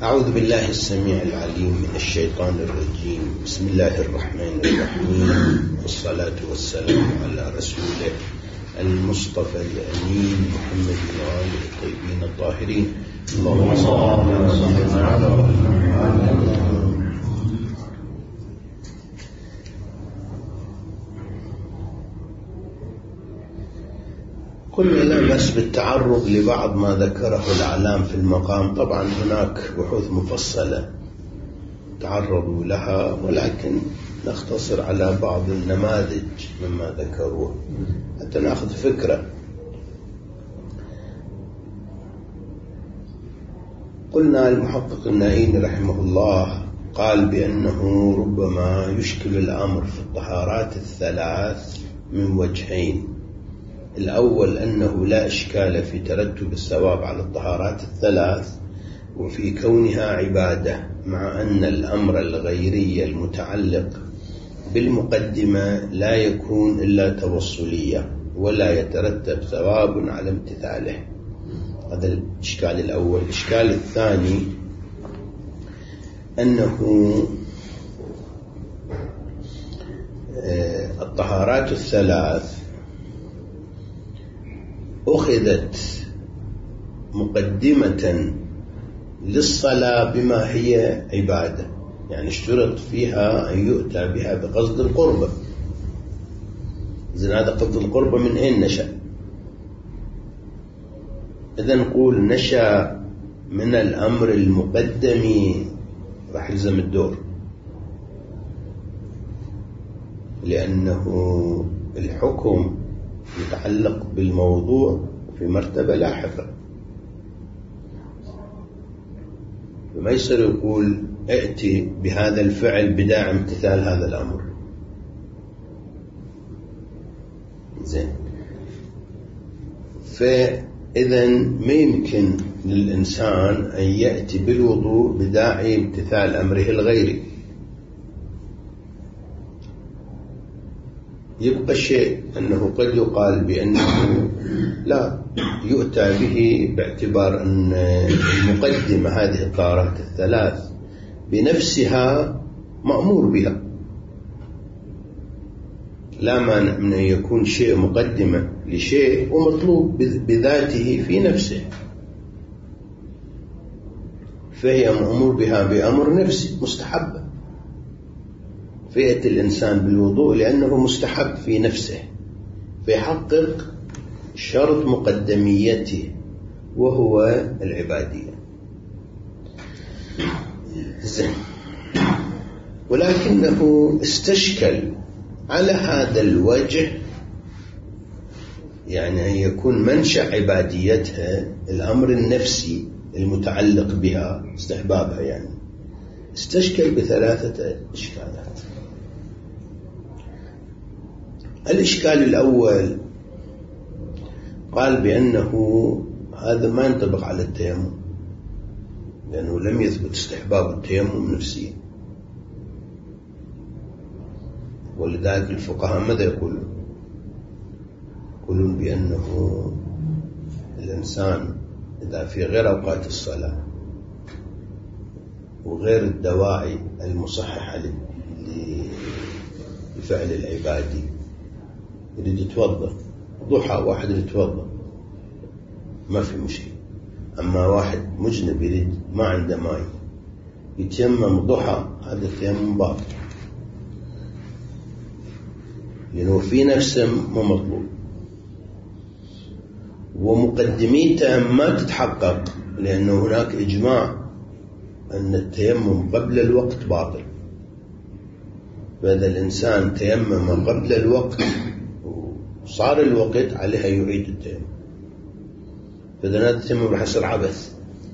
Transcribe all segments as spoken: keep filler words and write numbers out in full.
أعوذ بالله السميع العليم من الشيطان الرجيم. بسم الله الرحمن الرحيم، والصلاة والسلام على رسوله المصطفى الأمين محمد وآله الطيبين الطاهرين. اللهم صل على محمد. كنا نلمس بالتعرض لبعض ما ذكره الأعلام في المقام. طبعا هناك بحوث مفصلة تعرضوا لها، ولكن نختصر على بعض النماذج مما ذكروه حتى نأخذ فكرة. قلنا المحقق النائين رحمه الله قال بأنه ربما يشكل الأمر في الطهارات الثلاث من وجهين. الأول أنه لا إشكال في ترتب الثواب على الطهارات الثلاث وفي كونها عبادة، مع أن الأمر الغيري المتعلق بالمقدمة لا يكون إلا توصلية ولا يترتب ثواب على امتثاله. هذا الإشكال الأول. الإشكال الثاني أنه الطهارات الثلاث أخذت مقدمة للصلاة بما هي عبادة، يعني اشترط فيها أن يؤتى بها بقصد القربة. إذن هذا قصد القربة من أين نشأ؟ إذن نقول نشأ من الأمر المقدم، راح يلزم الدور، لأنه الحكم يتعلق بالموضوع في مرتبة لاحقة. فما يصير يقول ائتي بهذا الفعل بداعي امتثال هذا الأمر. زين، فإذا ما يمكن للإنسان أن يأتي بالوضوء بداعي امتثال أمره الغيري. يبقى الشيء أنه قد يقال بأنه لا يؤتى به باعتبار أن المقدمة هذه الطهارات الثلاث بنفسها مأمور بها، لا مانع من أن يكون شيء مقدمة لشيء ومطلوب بذاته في نفسه، فهي مأمور بها بأمر نفسي مستحب. فيأتي الإنسان بالوضوء لأنه مستحب في نفسه، فيحقق شرط مقدميته وهو العبادية. زين، ولكنه استشكل على هذا الوجه، يعني أن يكون منشأ عباديتها الأمر النفسي المتعلق بها استحبابها، يعني استشكل بثلاثة إشكالات. الإشكال الأول قال بأنه هذا ما ينطبق على التيمم، لأنه لم يثبت استحباب التيمم نفسيا، ولذلك الفقهاء ماذا يقولون؟ يقولون بأنه الإنسان إذا في غير أوقات الصلاة وغير الدواعي المصححة لفعل العبادي يريد يتوضأ، ضحى واحد يتوضأ ما في مشكلة. أما واحد مجنب يريد ما عنده ماء يتيمم ضحى، هذا التيمم باطل، لأنه في نفسه مو مطلوب، ومقدميته ما تتحقق، لأنه هناك إجماع أن التيمم قبل الوقت باطل. فإذا الإنسان تيمم قبل الوقت وصار الوقت عليها يعيد التيمم، فإذا هذا التيمم راح يصير عبث.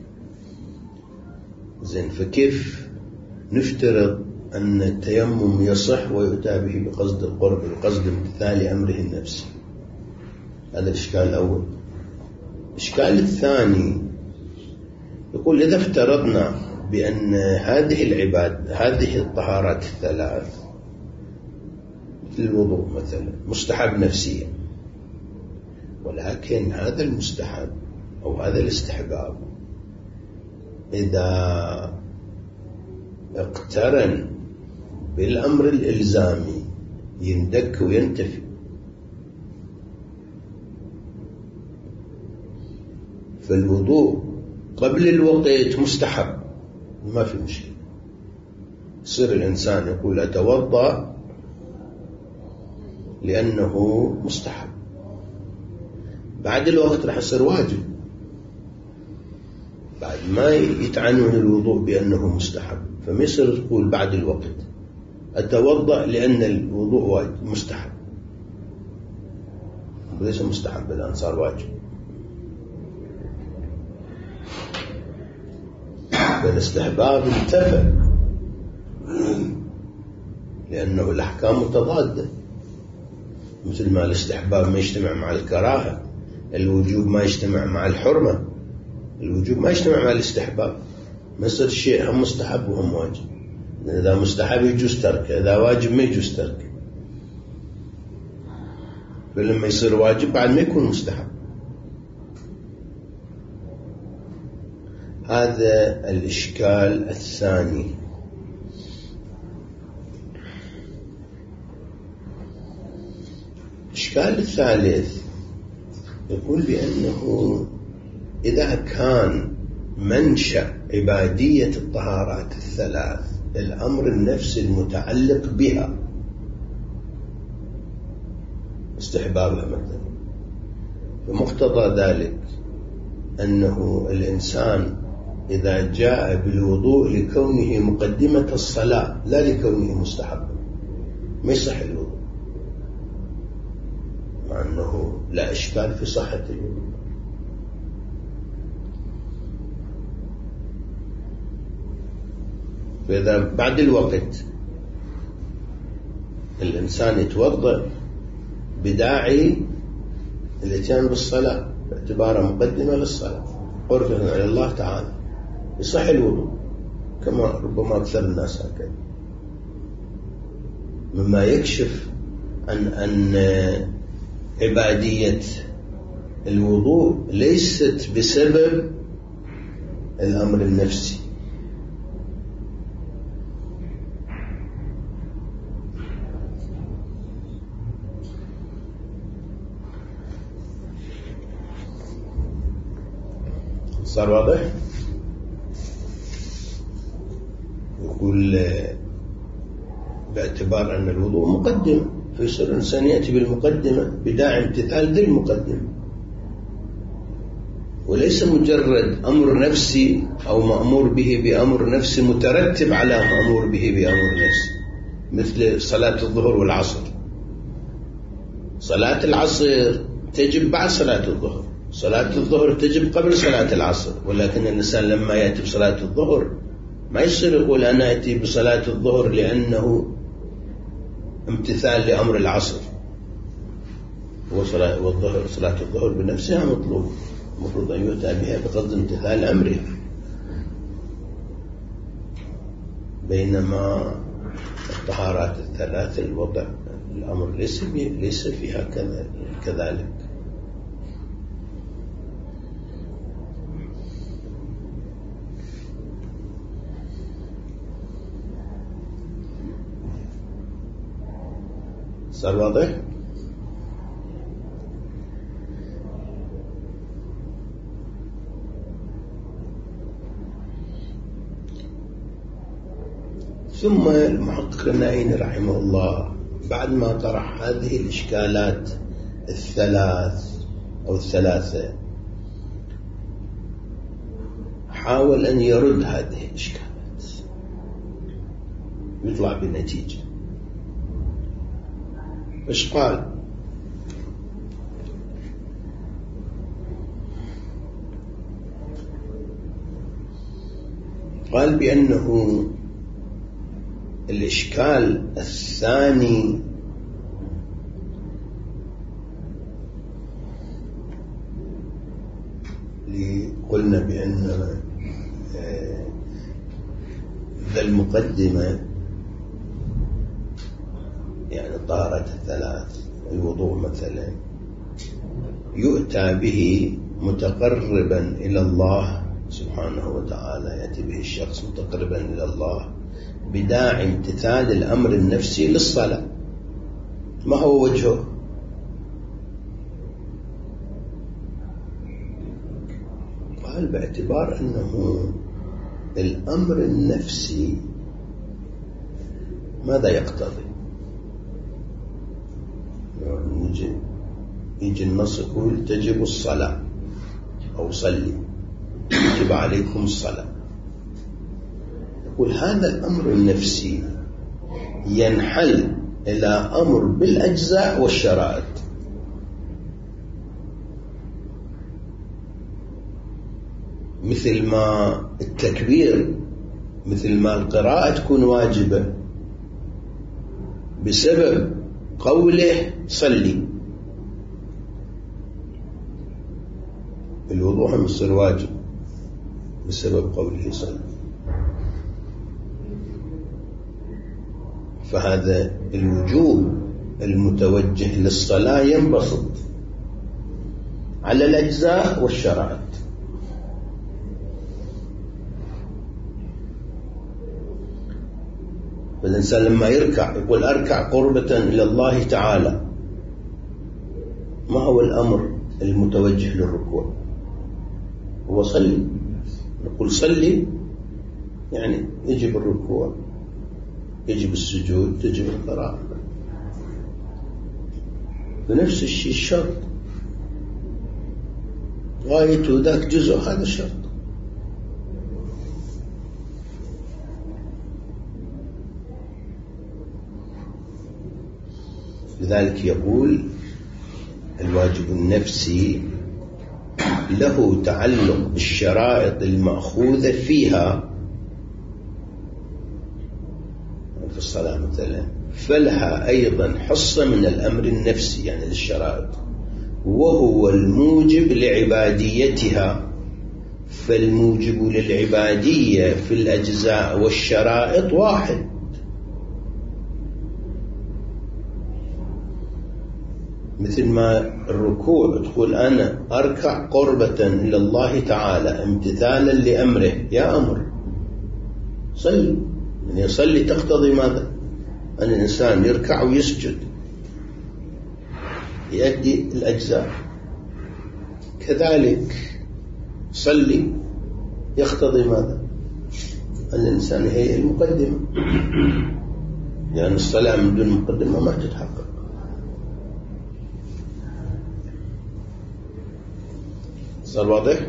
زين، فكيف نفترض أن التيمم يصح ويؤتى به بقصد القرب بقصد امتثال أمره النفسي؟ هذا الإشكال الأول. الإشكال الثاني يقول إذا افترضنا بأن هذه العباد هذه الطهارات الثلاث الوضوء مثلا مستحب نفسيا، ولكن هذا المستحب أو هذا الاستحباب إذا اقترن بالأمر الإلزامي يندك وينتفي. فالوضوء قبل الوقت مستحب، ما في مشكلة. يصير الإنسان يقول أتوضأ لأنه مستحب، بعد الوقت راح يصير واجب، بعد ما يتعنون الوضوء بأنه مستحب. فما يصير تقول بعد الوقت أتوضأ لأن الوضوء واجب مستحب، ليس مستحب الآن صار واجب. فالاستحباب انتفى لأنه الأحكام متضادة، مثل ما الاستحباب ما يجتمع مع الكراهة، الوجوب ما يجتمع مع الحرمة، الوجوب ما يجتمع مع الاستحباب. مثل الشيء هم مستحب وهم واجب، إذا مستحب يجوز تركه، إذا واجب ما يجوز تركه. فلما يصير واجب بعد ما يكون مستحب. هذا الإشكال الثاني. الإشكال الثالث يقول بأنه إذا كان منشأ عبادية الطهارات الثلاث الأمر النفسي المتعلق بها، استحبابها مثلا، فمقتضى ذلك أنه الإنسان إذا جاء بالوضوء لكونه مقدمة الصلاة لا لكونه مستحبا ما يصح الوضوء، مع أنه لا إشكال في صحة الوضوء. فإذا بعد الوقت الإنسان يتوضأ بداعي الاتيان بالصلاة باعتبارها مقدمة للصلاة قربا على الله تعالى، يصح الوضوء كما ربما أكثر الناس هكذا، مما يكشف عن أن عبادية الوضوء ليست بسبب الأمر النفسي. صار واضح؟ يقول باعتبار أن الوضوء مقدمة، فيصير الإنسان يأتي بالمقدمة بداعي امتثال ذي المقدمة، وليس مجرد أمر نفسي أو مأمور به بأمر نفسي مترتب على مأمور به بأمر نفسي، مثل صلاة الظهر والعصر. صلاة العصر تجب بعد صلاة الظهر، صلاة الظهر تجب قبل صلاة العصر، ولكن الإنسان لما يأتي بصلاة الظهر ما يصير يقول أنا أتي بصلاة الظهر لأنه امتثال لأمر العصر. وصلاة الظهر صلاة الظهر بنفسها مطلوب، المفروض أن يؤتى بها بقصد امتثال أمرها، بينما الطهارات الثلاث الوضع الأمر ليس ليس فيها كذلك. صار واضح؟ ثم المحقق النائين رحمه الله بعد ما طرح هذه الإشكالات الثلاث أو الثلاثة حاول أن يرد هذه الإشكالات ويطلع بالنتيجة. إيش قال؟ قال بأنه الإشكال الثاني اللي قلنا بأن ذا المقدمة يعني الطهارات الثلاث الوضوء مثلا يؤتى به متقربا إلى الله سبحانه وتعالى يأتي به الشخص متقربا إلى الله بداعي امتثال الأمر النفسي للصلاة. ما هو وجهه؟ قال باعتبار أنه الأمر النفسي ماذا يقتضي؟ يعني يجي, يجي النص يقول تجب الصلاة أو صلي، يجب عليكم الصلاة. يقول هذا الأمر النفسي ينحل إلى أمر بالأجزاء والشرائط. مثل ما التكبير، مثل ما القراءة تكون واجبة بسبب قوله صلي، الوضوء هم يصير واجب بسبب قوله صلي. فهذا الوجوب المتوجه للصلاة ينبسط على الأجزاء والشرائط. فالإنسان لما يركع يقول أركع قربة إلى الله تعالى، ما هو الأمر المتوجه للركوع؟ هو صلي. نقول صلي يعني يجب الركوع، يجب السجود، تجب القراءة. بنفس الشيء الشرط غايته ذاك جزء هذا الشرط. لذلك يقول الواجب النفسي له تعلق بالشرائط المأخوذة فيها في الصلاة مثلا، فلها أيضا حصة من الأمر النفسي يعني للشرائط، وهو الموجب لعباديتها. فالموجب للعبادية في الأجزاء والشرائط واحد. مثل ما الركوع تقول أنا أركع قربة إلى الله تعالى امتثالا لأمره، يا أمر صلي، يعني يصلي تقتضي ماذا؟ أن الإنسان يركع ويسجد، يؤدي الأجزاء. كذلك صلي يقتضي ماذا؟ أن الإنسان يهيئ المقدمة، لأن يعني الصلاة من دون مقدمة ما تتحقق. صار واضح؟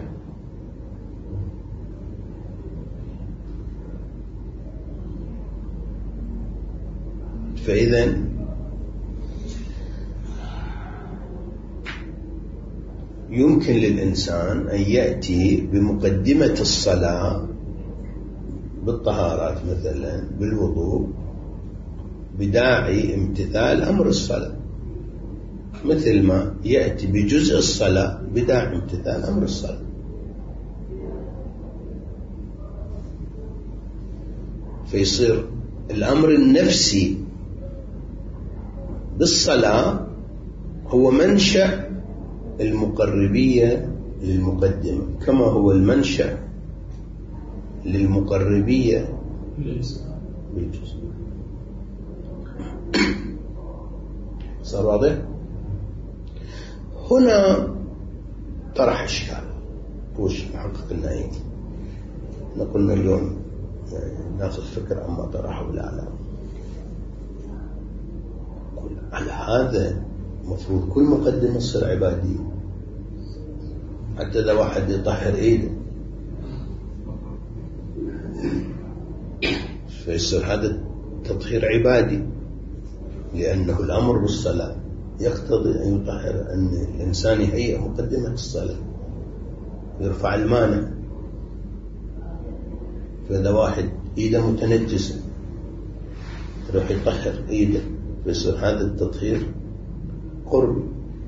فإذا يمكن للإنسان أن يأتي بمقدمة الصلاة بالطهارات مثلا بالوضوء بداعي امتثال أمر الصلاة، مثل ما يأتي بجزء الصلاة بداعي امتثال أمر الصلاة. فيصير الأمر النفسي بالصلاة هو منشأ المقربية للمقدمة، كما هو المنشأ للمقربية بالجزء. صار واضح؟ هنا طرح إشكال وش محقق النائم. نقولنا اليوم ناخذ فكرة عما طرحه الأعلام. على هذا مفروض كل مقدمة تصير عبادية، حتى إذا واحد يطهر إيده فيصير هذا التطهير عبادي، لأنه الأمر بالصلاة يقتضي أن يطهر، أن الإنسان يهيئ مقدمة الصلاة يرفع المانع. فإذا واحد إيده متنجسة يروح يطهر إيده فيصير هذا التطهير قرب.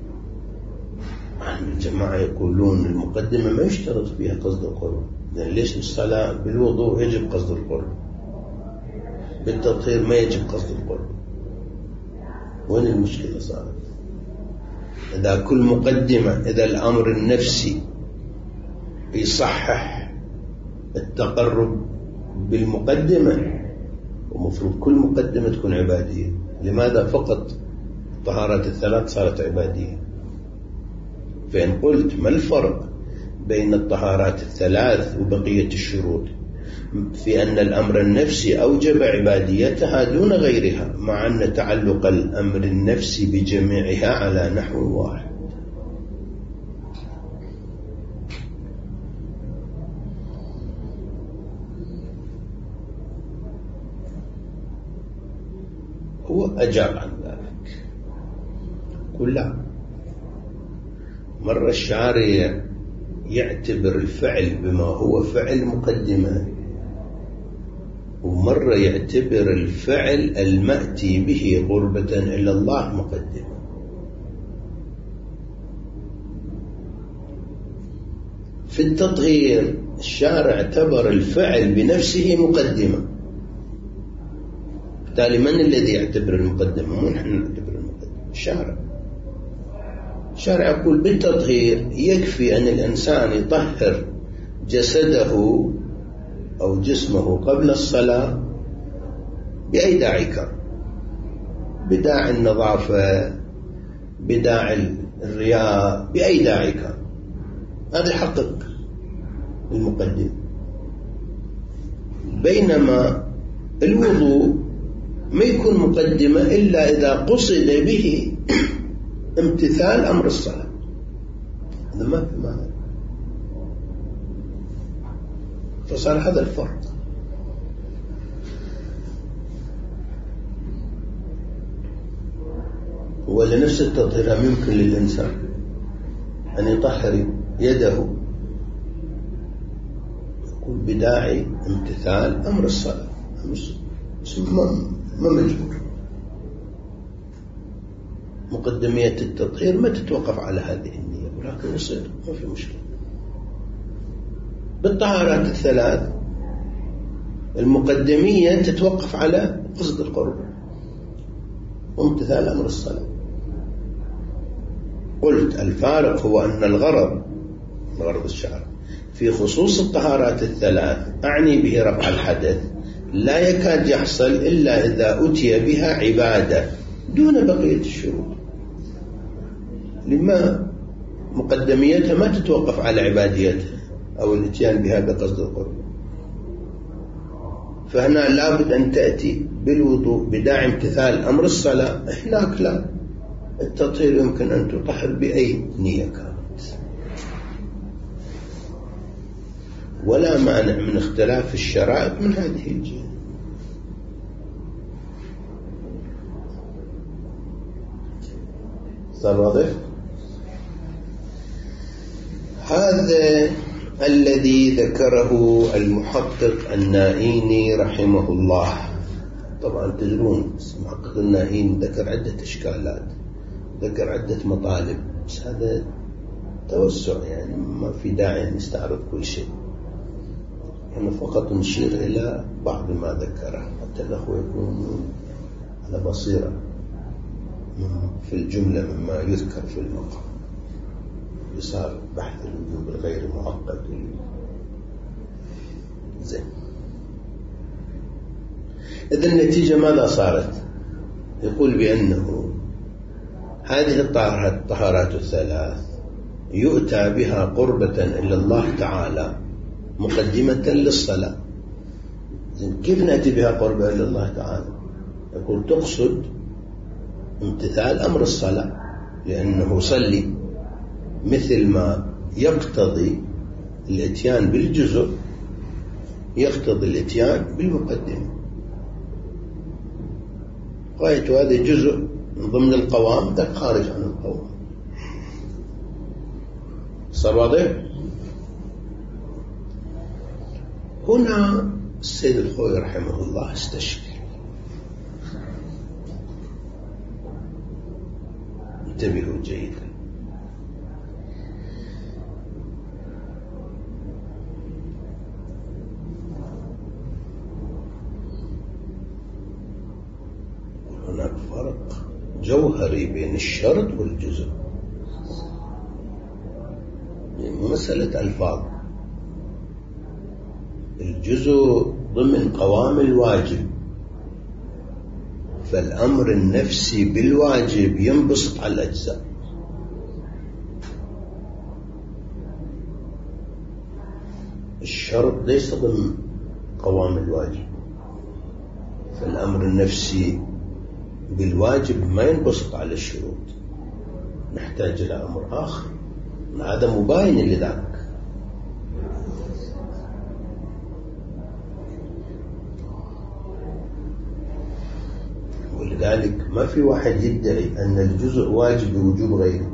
عن الجماعة يقولون المقدمة ما يشترط فيها قصد القرب، لأن ليش بالصلاة بالوضوء يجب قصد القرب، بالتطهير ما يجب قصد القرب. وين المشكلة صارت؟ إذا كل مقدمة، إذا الأمر النفسي يصحح التقرب بالمقدمة، ومفروض كل مقدمة تكون عبادية. لماذا فقط الطهارات الثلاث صارت عبادية؟ فإن قلت ما الفرق بين الطهارات الثلاث وبقية الشروط في أن الأمر النفسي أوجب عباديتها دون غيرها، مع أن تعلق الأمر النفسي بجميعها على نحو واحد. هو أجاب عن ذلك، قل لا، مرة الشارع يعتبر الفعل بما هو فعل مقدمة، ومرة يعتبر الفعل المأتي به قربة إلى الله مقدمة. في التطهير الشارع اعتبر الفعل بنفسه مقدمة، بالتالي من الذي يعتبر المقدمة؟ مو نحن نعتبر المقدمة، الشارع. الشارع يقول بالتطهير يكفي أن الإنسان يطهر جسده أو جسمه قبل الصلاة بأي داعي كان، بداعي النظافة، بداعي الرياء، بأي داعي كان، هذا يحقق المقدم. بينما الوضوء ما يكون مقدمة إلا إذا قصد به امتثال أمر الصلاة، هذا ما في معنى. فصار هذا الفرق. ولنفس التطهير يمكن للإنسان أن يطهر يده يقول بداعي امتثال أمر الصلاة، ما مجبور. مقدمية التطهير ما تتوقف على هذه النية، ولكن يصير ما في مشكلة. بالطهارات الثلاث المقدمية تتوقف على قصد القرب وامتثال أمر الصلاة. قلت الفارق هو أن الغرض الغرض الشرعي في خصوص الطهارات الثلاث أعني به رفع الحدث لا يكاد يحصل إلا إذا أتي بها عبادة دون بقية الشروط، لما مقدميتها ما تتوقف على عباديتها أو الاتيان بها بقصد القرب. فهنا لابد أن تأتي بالوضوء بداعي امتثال أمر الصلاة، هناك لا، التطهير يمكن أن تطهر بأي نية كانت، ولا مانع من اختلاف الشرائط من هذه الجهة. صار واضح؟ هذا الذي ذكره المحقق النائيني رحمه الله. طبعا تدرون المحقق النائيني ذكر عدة إشكالات، ذكر عدة مطالب، بس هذا توسع، يعني ما في داعي أن نستعرض كل شيء، يعني فقط نشير إلى بعض ما ذكره حتى الأخوة يكونوا على بصيرة في الجملة مما يذكر في المقام، يصار بحث الوجوب الغير معقد. زين، إذن النتيجة ماذا صارت؟ يقول بأنه هذه الطهارات الثلاث يؤتى بها قربة إلى الله تعالى مقدمة للصلاة. زين، كيف نأتي بها قربة إلى الله تعالى؟ يقول تقصد امتثال أمر الصلاة، لأنه صلي مثل ما يقتضي الاتيان بالجزء يقتضي الاتيان بالمقدمة. غاية هذا جزء من ضمن القوام، ده خارج عن القوام. صار واضح؟ هنا السيد الخوي رحمه الله استشكل، انتبهوا جيدا. هناك فرق جوهري بين الشرط والجزء، يعني مسألة ألفاظ. الجزء ضمن قوام الواجب، فالأمر النفسي بالواجب ينبسط على الأجزاء. الشرط ليس ضمن قوام الواجب، فالأمر النفسي بالواجب ما ينبسط على الشروط، نحتاج إلى أمر آخر، هذا مباين لذلك. ولذلك ما في واحد يدعي أن الجزء واجب بوجوب غيره.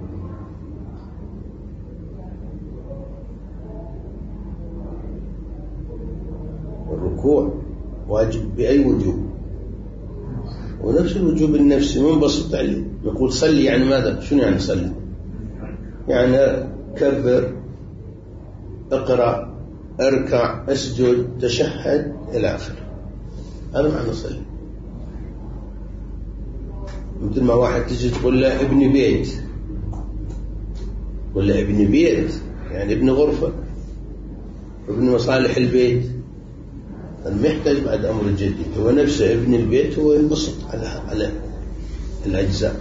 الركوع واجب بأي وجوب، ونفس الوجوب النفسي منبسط عليه. نقول صلي، يعني ماذا؟ شنو يعني صلي؟ يعني كبر، اقرأ، اركع، اسجد، تشهد إلى آخره، هذا معنى صلي. مثل ما واحد تجي تقول له ابني بيت، تقول له ابني بيت يعني ابن غرفة، ابن مصالح البيت، ما يحتاج بعد أمر جديد. هو نفسه ابن البيت هو ينبسط على على الأجزاء،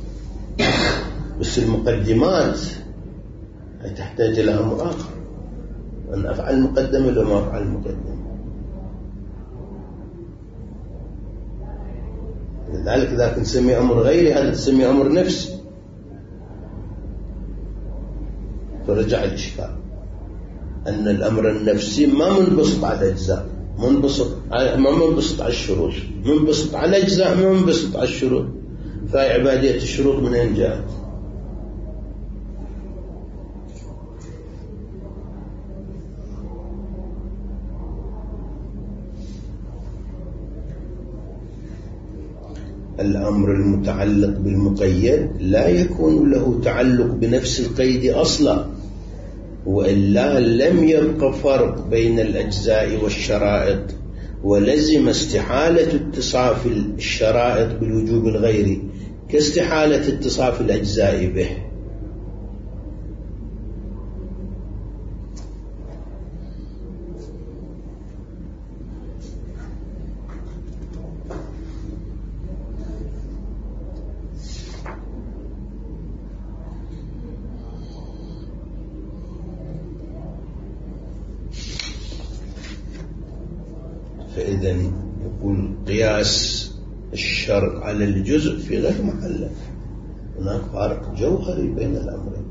بس المقدمات تحتاج إلى أمر آخر، أن أفعل مقدمة ولا ما أفعل مقدمة. لذلك إذا نسمي أمر غيري هذا تسمي أمر نفسي، فرجع الإشكال أن الأمر النفسي ما منبسط على الأجزاء، منبسط ما منبسط على الشروط، منبسط على الأجزاء، ما منبسط على الشروط. فهي عبادية الشروط من أين جاءت؟ الأمر المتعلق بالمقيد لا يكون له تعلق بنفس القيد أصلا، وإلا لم يبقى فرق بين الأجزاء والشرائط، ولزم استحالة اتصاف الشرائط بالوجوب الغيري كاستحالة اتصاف الأجزاء به. فإذا يقول قياس الشرط على الجزء في غير محله، هناك فارق جوهري بين الأمرين.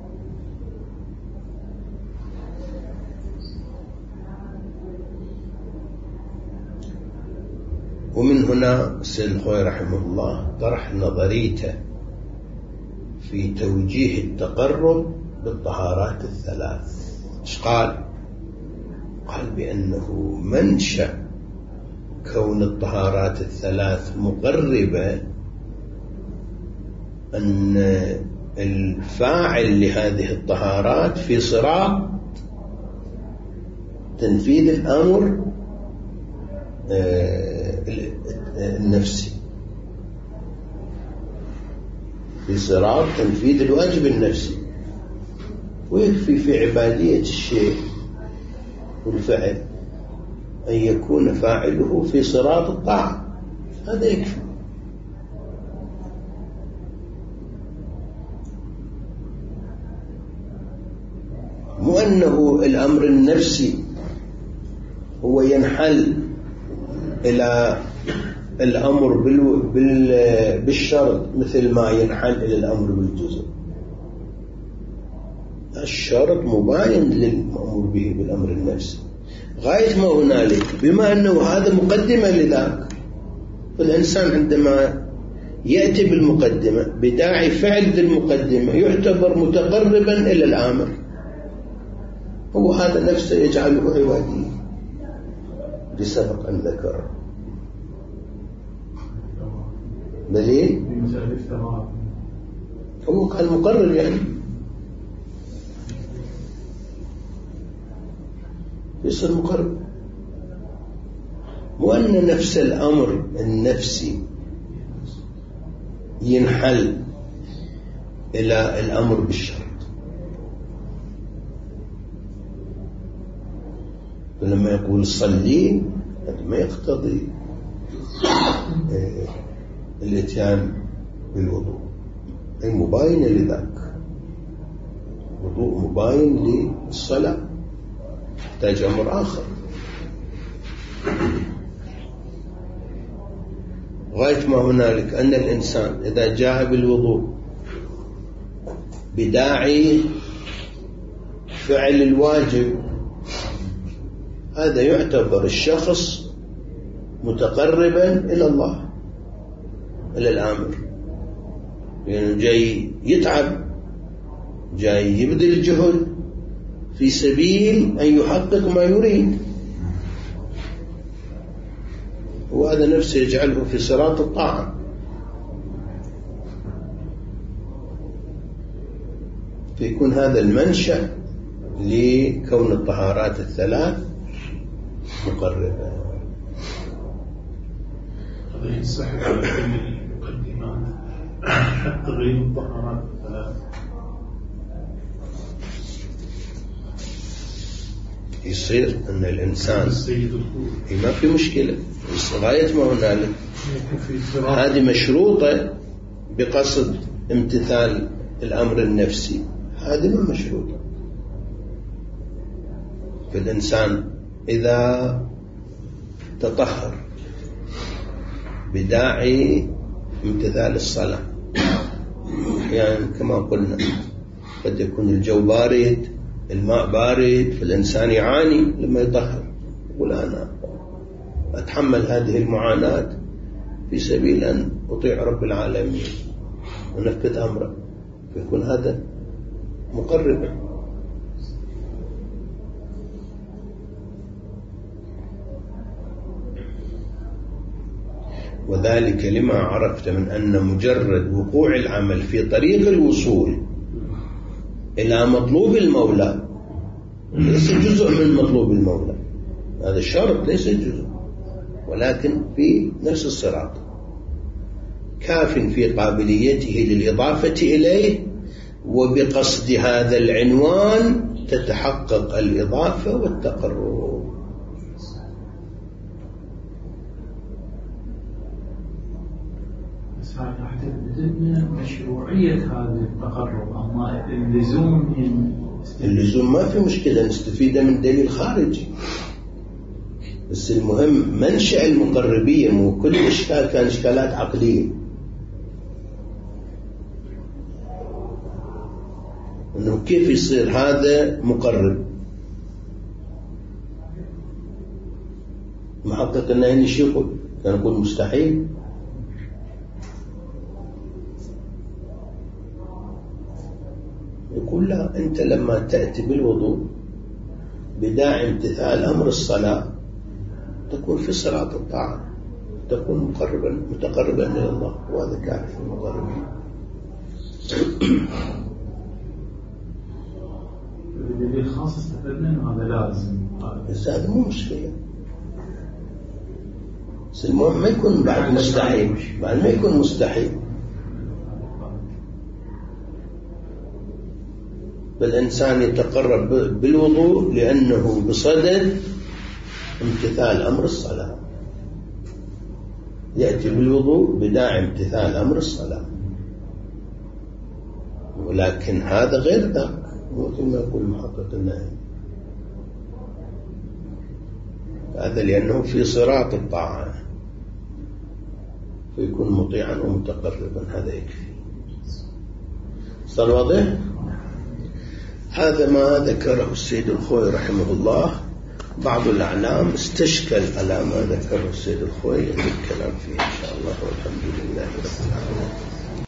ومن هنا السيد الخوئي رحمه الله طرح نظريته في توجيه التقرب بالطهارات الثلاث. ايش قال؟ قال بأنه منشأ كون الطهارات الثلاث مقربة أن الفاعل لهذه الطهارات في صراط تنفيذ الأمر النفسي، في صراط تنفيذ الواجب النفسي. ويكفي في عبادية الشيء والفعل أن يكون فاعله في صراط الطاعة، هذا يكفي. مو أنه الأمر النفسي هو ينحل إلى الأمر بالشرط مثل ما ينحل إلى الأمر بالجزء. الشرط مباين للمأمور به بالأمر النفسي غاية ما هنالك، بما أنه هذا مقدمة لذاك. فالإنسان عندما يأتي بالمقدمة بداعي فعل ذي المقدمة يعتبر متقربا إلى الآمر، هو هذا نفسه يجعله عبادي لسبق أن ذكر دليل هو كان مقرر، يعني يصير مقرب. مو أن نفس الأمر النفسي ينحل إلى الأمر بالشرط. فلما يقول صلي هذا ما يقتضي الاتيان بالوضوء، أي مباين لذاك، وضوء مباين للصلاة، يحتاج أمر آخر. غاية ما هنالك أن الإنسان إذا جاء بالوضوء بداعي فعل الواجب هذا يعتبر الشخص متقربا إلى الله، إلى الآمر، لأنه يعني جاي يتعب، جاي يبذل جهد في سبيل أن يحقق ما يريد، وهذا نفسه يجعله في صراط الطاعة. فيكون هذا المنشأ لكون الطهارات الثلاث مقربة. هذا يصح على كل المقدمات حتى غير الطهارات الثلاث يصير أن الإنسان ما في مشكلة، غاية ما هنالك هذه مشروطة بقصد امتثال الأمر النفسي، هذه ما مشروطة. فالإنسان إذا تطهر بداعي امتثال الصلاة، يعني كما قلنا قد يكون الجو بارد، الماء بارد، فالإنسان يعاني لما يطهر، يقول أنا أتحمل هذه المعاناة في سبيل أن أطيع رب العالمين ونفذ أمره، فيكون هذا مقربا. وذلك لما عرفت من أن مجرد وقوع العمل في طريق الوصول إلى مطلوب المولى ليس جزء من مطلوب المولى، هذا الشرط ليس جزء، ولكن في نفس الصراط، كاف في قابليته للإضافة إليه، وبقصد هذا العنوان تتحقق الإضافة والتقرب. مشروعية هذا التقرب، أما اللزوم اللزوم ما في مشكلة، نستفيد من دليل خارجي، بس المهم منشأ المقربية، مو كل إشكال كان إشكالات عقلية، إنه كيف يصير هذا مقرب. محقق النهي شو يقول؟ كان يقول مستحيل. يقول لا، أنت لما تأتي بالوضوء بداعي امتثال أمر الصلاة تكون في صراط الطاعة، تكون مقربا متقربا إلى الله، وهذا كافي المقربين. الدليل خاص استفدنا إنه هذا لازم، بس هذا مو مشكلة، بس المهم ما يكون بعد مستحيل، بعد ما يكون مستحيل. فالإنسان يتقرب بالوضوء لأنه بصدد امتثال أمر الصلاة، يأتي بالوضوء بداعي امتثال أمر الصلاة، ولكن هذا غير ذاك، مثل ما يقول محقق النهي، هذا لأنه في صراط الطاعة، فيكون مطيعا ومتقربا، هذا يكفي. صار واضح؟ هذا ما ذكره السيد الخوئي رحمه الله. بعض الأعلام استشكل على ما ذكره السيد الخوئي، الكلام فيه إن شاء الله، والحمد لله رب العالمين.